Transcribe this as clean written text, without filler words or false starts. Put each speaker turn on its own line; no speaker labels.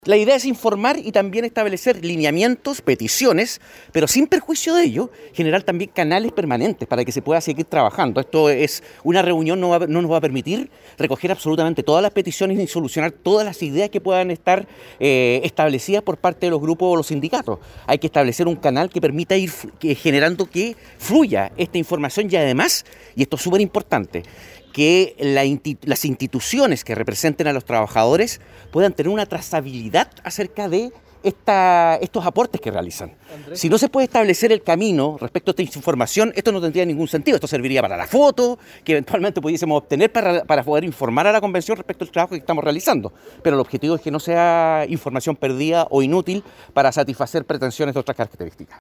La idea es informar y también establecer lineamientos, peticiones, pero sin perjuicio de ello, generar también canales permanentes para que se pueda seguir trabajando. Esto es una reunión, no nos va a permitir recoger absolutamente todas las peticiones ni solucionar todas las ideas que puedan estar establecidas por parte de los grupos o los sindicatos. Hay que establecer un canal que permita ir generando que fluya esta información y además, y esto es súper importante, que las instituciones que representen a los trabajadores puedan tener una trazabilidad acerca de estos aportes que realizan. Andrés. Si no se puede establecer el camino respecto a esta información, esto no tendría ningún sentido. Esto serviría para la foto que eventualmente pudiésemos obtener para poder informar a la convención respecto al trabajo que estamos realizando. Pero el objetivo es que no sea información perdida o inútil para satisfacer pretensiones de otras características.